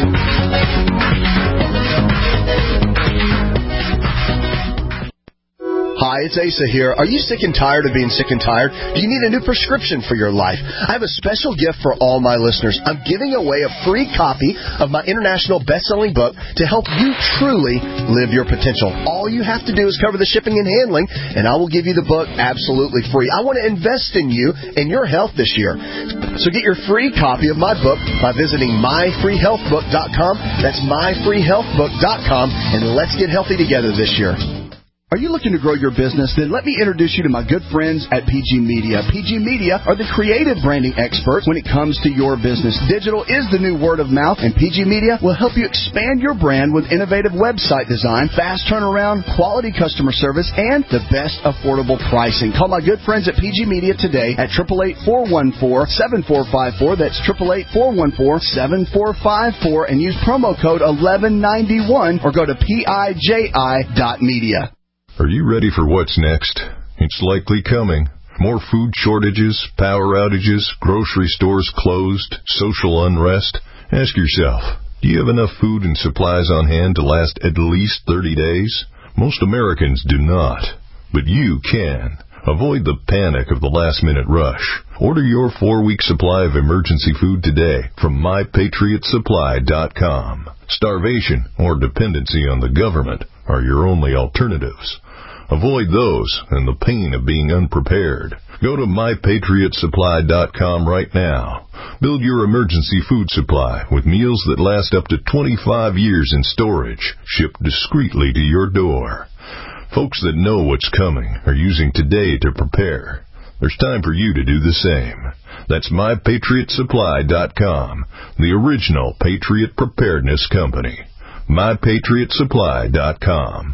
Hi, it's Asa here. Are you sick and tired of being sick and tired? Do you need a new prescription for your life? I have a special gift for all my listeners. I'm giving away a free copy of my international best-selling book to help you truly live your potential. All you have to do is cover the shipping and handling, and I will give you the book absolutely free. I want to invest in you and your health this year. So get your free copy of my book by visiting my free health book dot com. That's my free health book dot com, and let's get healthy together this year. Are you looking to grow your business? Then let me introduce you to my good friends at P G Media. P G Media are the creative branding experts when it comes to your business. Digital is the new word of mouth, and P G Media will help you expand your brand with innovative website design, fast turnaround, quality customer service, and the best affordable pricing. Call my good friends at P G Media today at eight eight eight, four one four, seven four five four. That's eight eight eight, four one four, seven four five four, and use promo code eleven ninety-one or go to P I J I dot media. Are you ready for what's next? It's likely coming. More food shortages, power outages, grocery stores closed, social unrest. Ask yourself, do you have enough food and supplies on hand to last at least thirty days? Most Americans do not, but you can. Avoid the panic of the last-minute rush. Order your four-week supply of emergency food today from my patriot supply dot com. Starvation or dependency on the government are your only alternatives. Avoid those and the pain of being unprepared. Go to my patriot supply dot com right now. Build your emergency food supply with meals that last up to twenty-five years in storage, shipped discreetly to your door. Folks that know what's coming are using today to prepare. There's time for you to do the same. That's my patriot supply dot com, the original Patriot Preparedness Company. my patriot supply dot com.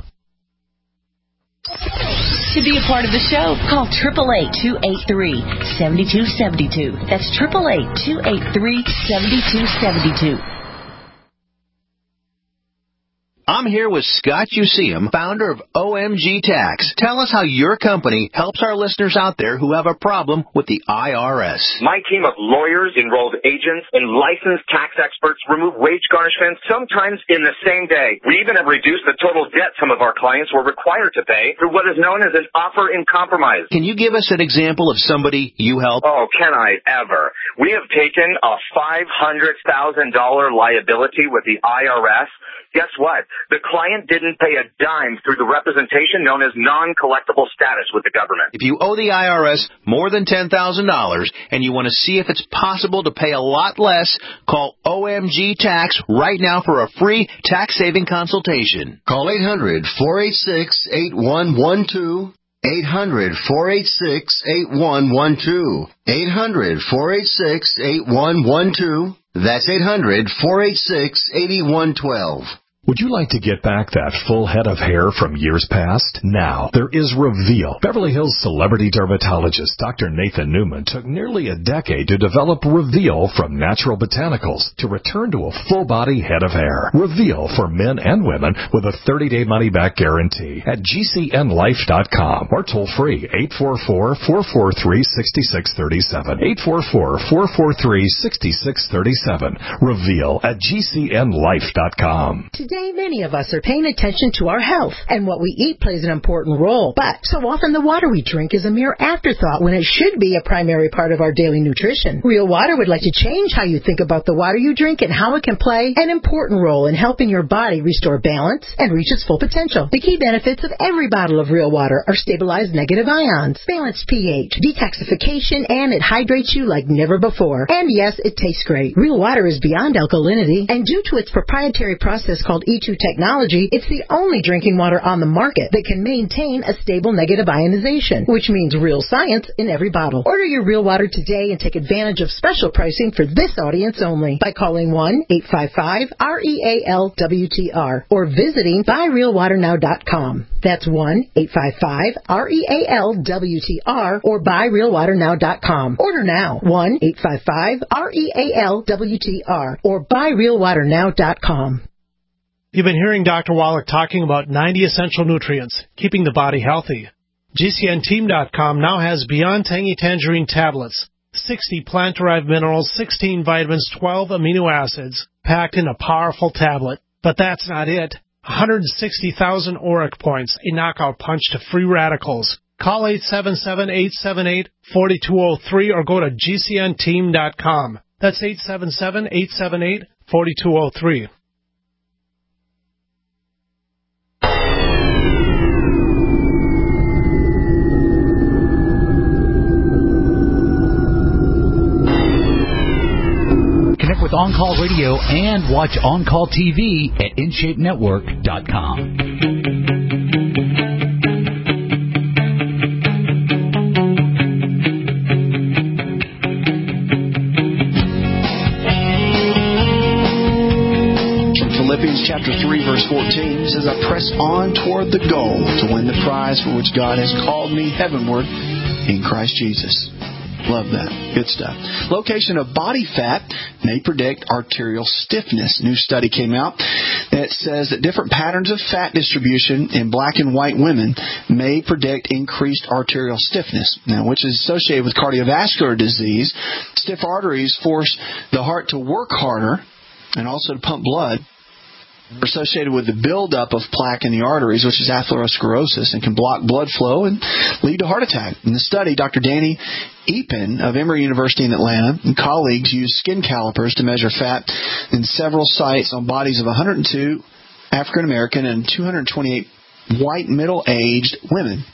To be a part of the show, call eight eight eight, two eight three, seven two seven two. That's eight eight eight, two eight three, seven two seven two. I'm here with Scott Useum, founder of O M G Tax. Tell us how your company helps our listeners out there who have a problem with the I R S. My team of lawyers, enrolled agents, and licensed tax experts remove wage garnishments sometimes in the same day. We even have reduced the total debt some of our clients were required to pay through what is known as an offer in compromise. Can you give us an example of somebody you help? Oh, can I ever? We have taken a five hundred thousand dollars liability with the I R S. Guess what? The client didn't pay a dime through the representation known as non-collectible status with the government. If you owe the I R S more than ten thousand dollars and you want to see if it's possible to pay a lot less, call O M G Tax right now for a free tax-saving consultation. Call eight hundred, four eight six, eight one one two. eight hundred, four eight six, eight one one two. eight hundred, four eight six, eight one one two. That's eight hundred, four eight six, eight one one two. Would you like to get back that full head of hair from years past? Now, there is Reveal. Beverly Hills celebrity dermatologist Doctor Nathan Newman took nearly a decade to develop Reveal from natural botanicals to return to a full-body head of hair. Reveal for men and women with a thirty-day money-back guarantee at G C N life dot com or toll-free eight four four, four four three, six six three seven. eight four four, four four three, six six three seven. Reveal at G C N life dot com. Today Today, many of us are paying attention to our health, and what we eat plays an important role. But so often the water we drink is a mere afterthought when it should be a primary part of our daily nutrition. Real Water would like to change how you think about the water you drink and how it can play an important role in helping your body restore balance and reach its full potential. The key benefits of every bottle of Real Water are stabilized negative ions, balanced pH, detoxification, and it hydrates you like never before. And yes, it tastes great. Real Water is beyond alkalinity, and due to its proprietary process called E two technology, it's the only drinking water on the market that can maintain a stable negative ionization, which means real science in every bottle. Order your Real Water today and take advantage of special pricing for this audience only by calling one eight five five R E A L W T R or visiting buy real water now dot com. That's one eight five five R E A L W T R or buy real water now dot com. Order now, one eight five five R E A L W T R or buy real water now dot com. You've been hearing Doctor Wallach talking about ninety essential nutrients, keeping the body healthy. G C N team dot com now has Beyond Tangy Tangerine tablets, sixty plant-derived minerals, sixteen vitamins, twelve amino acids, packed in a powerful tablet. But that's not it. one hundred sixty thousand auric points, a knockout punch to free radicals. Call eight seven seven, eight seven eight, four two zero three or go to G C N team dot com. That's eight seven seven, eight seven eight, four two zero three. Connect with On Call Radio and watch On Call T V at in shape network dot com. Philippians chapter three, verse fourteen says, I press on toward the goal to win the prize for which God has called me heavenward in Christ Jesus. Love that. Good stuff. Location of body fat may predict arterial stiffness. New study came out that says that different patterns of fat distribution in black and white women may predict increased arterial stiffness. Now, which is associated with cardiovascular disease. Stiff arteries force the heart to work harder and also to pump blood. Are associated with the buildup of plaque in the arteries, which is atherosclerosis, and can block blood flow and lead to heart attack. In the study, Doctor Danny Epen of Emory University in Atlanta and colleagues used skin calipers to measure fat in several sites on bodies of one hundred two African American and two hundred twenty-eight white middle-aged women.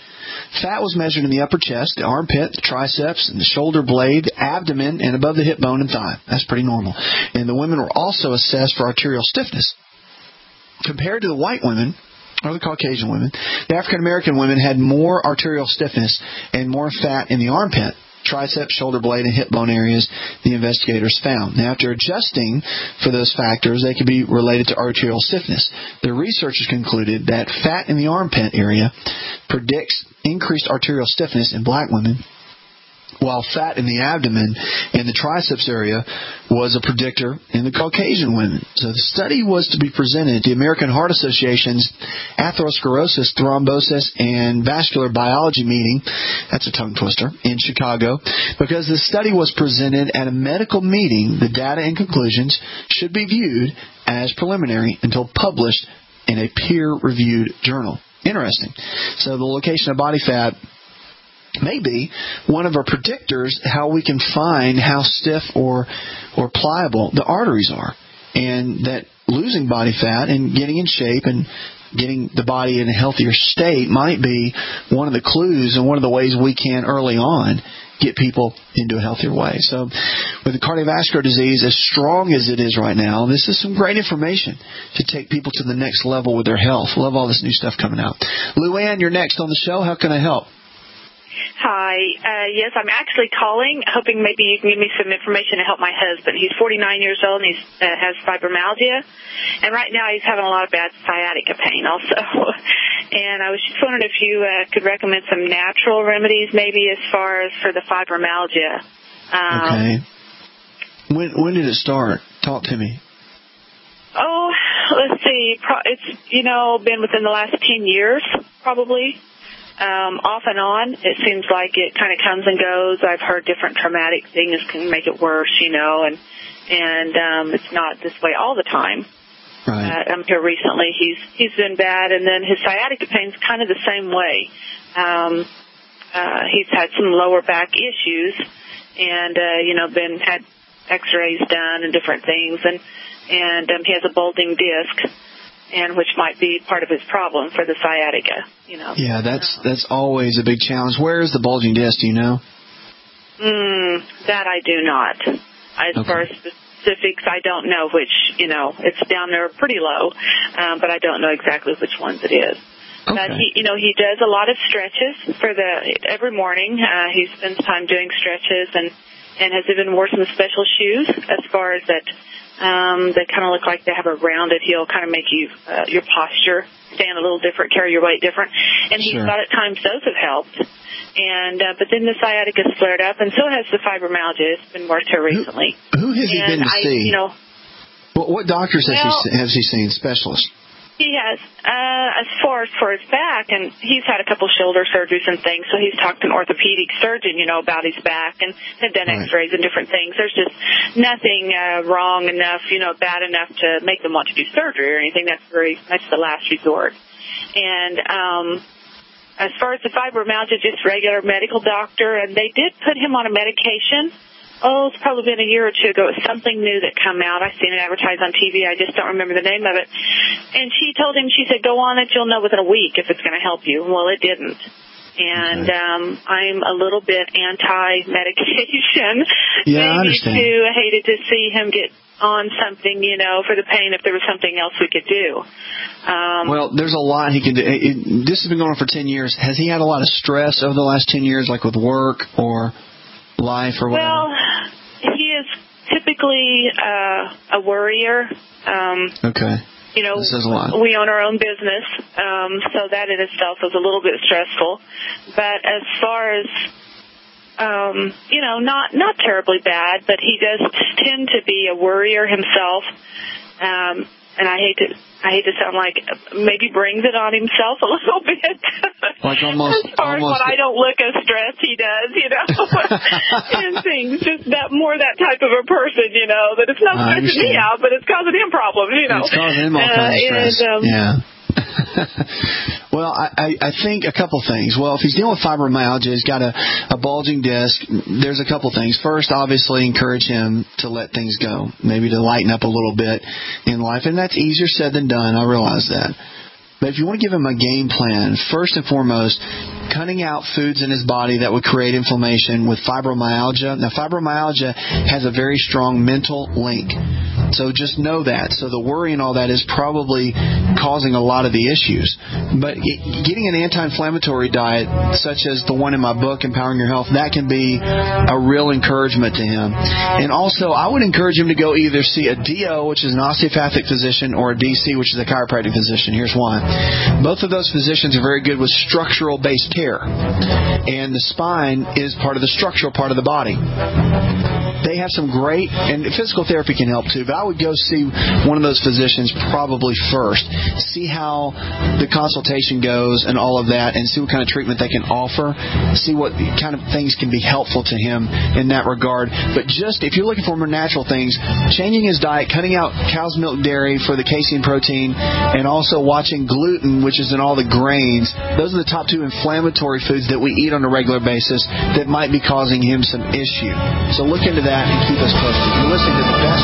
Fat was measured in the upper chest, the armpit, the triceps, and the shoulder blade, the abdomen, and above the hip bone and thigh. That's pretty normal. And the women were also assessed for arterial stiffness. Compared to the white women, or the Caucasian women, the African American women had more arterial stiffness and more fat in the armpit, triceps, shoulder blade, and hip bone areas, the investigators found. Now, after adjusting for those factors, they could be related to arterial stiffness. The researchers concluded that fat in the armpit area predicts increased arterial stiffness in black women, while fat in the abdomen and the triceps area was a predictor in the Caucasian women. So the study was to be presented at the American Heart Association's Atherosclerosis, Thrombosis, and Vascular Biology meeting, that's a tongue twister, in Chicago. Because the study was presented at a medical meeting, the data and conclusions should be viewed as preliminary until published in a peer-reviewed journal. Interesting. So the location of body fat may be one of our predictors how we can find how stiff or or pliable the arteries are. And that losing body fat and getting in shape and getting the body in a healthier state might be one of the clues and one of the ways we can early on get people into a healthier way. So with the cardiovascular disease as strong as it is right now, this is some great information to take people to the next level with their health. Love all this new stuff coming out. Luann, you're next on the show. How can I help? Hi. Uh, yes, I'm actually calling, hoping maybe you can give me some information to help my husband. He's forty-nine years old, and he uh, has fibromyalgia. And right now he's having a lot of bad sciatica pain also. And I was just wondering if you uh, could recommend some natural remedies maybe as far as for the fibromyalgia. Um, okay. When when did it start? Talk to me. Oh, let's see. It's, you know, been within the last ten years, probably. Um, off and on, it seems like it kind of comes and goes. I've heard different traumatic things can make it worse, you know, and and um, it's not this way all the time. Right. Uh, um, here recently, he's he's been bad, and then his sciatica pain's kind of the same way. Um, uh, he's had some lower back issues, and uh, you know, been had X-rays done and different things, and and um, he has a bulging disc, and which might be part of his problem for the sciatica. You know. Yeah, that's that's always a big challenge. Where is the bulging disc? Do you know? Mm, that I do not. As okay. far as specifics, I don't know which, you know, it's down there pretty low, um, but I don't know exactly which ones it is. Okay. But he, you know, he does a lot of stretches for the every morning. Uh, he spends time doing stretches, and and has even worn some special shoes as far as that. Um, they kind of look like they have a rounded heel, kind of make you uh, your posture stand a little different, carry your weight different. And he sure. thought at times those have helped. And uh, but then the sciatica flared up, and so has the fibromyalgia. It's been worse here recently. Who, who has and he been to I, see? You know, what, what doctors well, has he has he seen? Specialists? He has, uh, as far as for his back, and he's had a couple shoulder surgeries and things, so he's talked to an orthopedic surgeon, you know, about his back, and have done right. X-rays and different things. There's just nothing uh, wrong enough, you know, bad enough to make them want to do surgery or anything. That's very, that's the last resort. And um, as far as the fibromyalgia, just regular medical doctor, and they did put him on a medication. Oh, it's probably been a year or two ago. It was something new that come out. I've seen it advertised on T V. I just don't remember the name of it. And she told him, she said, go on it. You'll know within a week if it's going to help you. Well, it didn't. And okay. um, I'm a little bit anti-medication. Yeah, Maybe I understand. Too. I hated to see him get on something, you know, for the pain if there was something else we could do. Um, well, there's a lot he can do. It, it, this has been going on for ten years. Has he had a lot of stress over the last ten years, like with work or life or whatever? Well, he is typically uh, a worrier. Um, okay. You know, this is a lot. We own our own business, um, so that in itself is a little bit stressful. But as far as, um, you know, not not terribly bad, but he does tend to be a worrier himself. Um, and I hate to I hate to sound like maybe brings it on himself a little bit. Like almost, as far almost as when I don't look as stressed, he does, you know, and things. Just that more that type of a person, you know, that it's not stressing me out, but it's causing him problems, you know. It's causing him all kinds of stress. And, um, yeah. Well, I, I think a couple things. Well, if he's dealing with fibromyalgia, he's got a, a bulging disc, there's a couple things. First, obviously, encourage him to let things go, maybe to lighten up a little bit in life. And that's easier said than done. I realize that. But if you want to give him a game plan, first and foremost, cutting out foods in his body that would create inflammation with fibromyalgia. Now, fibromyalgia has a very strong mental link. So just know that. So the worry and all that is probably causing a lot of the issues. But getting an anti-inflammatory diet, such as the one in my book, Empowering Your Health, that can be a real encouragement to him. And also, I would encourage him to go either see a D O, which is an osteopathic physician, or a D C, which is a chiropractic physician. Here's why. Both of those physicians are very good with structural-based care. And the spine is part of the structural part of the body. They have some great, and physical therapy can help too, but I would go see one of those physicians probably first. See how the consultation goes and all of that, and see what kind of treatment they can offer. See what kind of things can be helpful to him in that regard. But just, if you're looking for more natural things, changing his diet, cutting out cow's milk dairy for the casein protein, and also watching gluten, which is in all the grains, those are the top two inflammatory foods that we eat on a regular basis that might be causing him some issue. So look into that and keep us posted. You're listening to the best.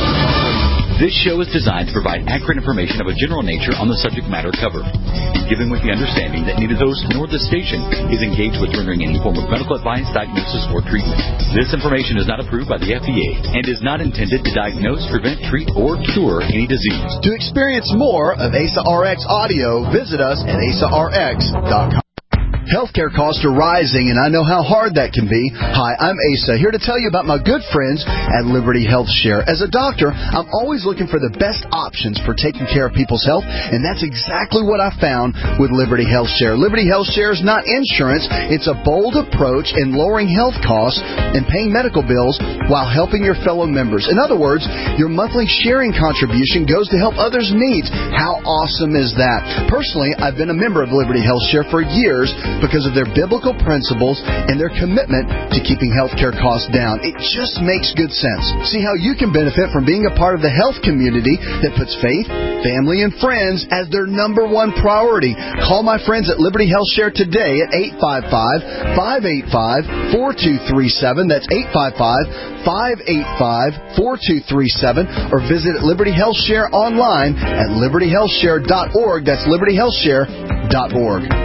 This show is designed to provide accurate information of a general nature on the subject matter covered, given with the understanding that neither host nor the station is engaged with rendering any form of medical advice, diagnosis, or treatment. This information is not approved by the F D A and is not intended to diagnose, prevent, treat, or cure any disease. To experience more of A S A R X audio, visit us at A S A R X dot com. Healthcare costs are rising, and I know how hard that can be. Hi, I'm Asa, here to tell you about my good friends at Liberty Health Share. As a doctor, I'm always looking for the best options for taking care of people's health, and that's exactly what I found with Liberty Health Share. Liberty Health Share is not insurance. It's a bold approach in lowering health costs and paying medical bills while helping your fellow members. In other words, your monthly sharing contribution goes to help others' needs. How awesome is that? Personally, I've been a member of Liberty Health Share for years, because of their biblical principles and their commitment to keeping healthcare costs down. It just makes good sense. See how you can benefit from being a part of the health community that puts faith, family, and friends as their number one priority. Call my friends at Liberty Health Share today at eight five five, five eight five, four two three seven. That's eight five five, five eight five, four two three seven. Or visit Liberty Health Share online at liberty health share dot org. That's liberty health share dot org.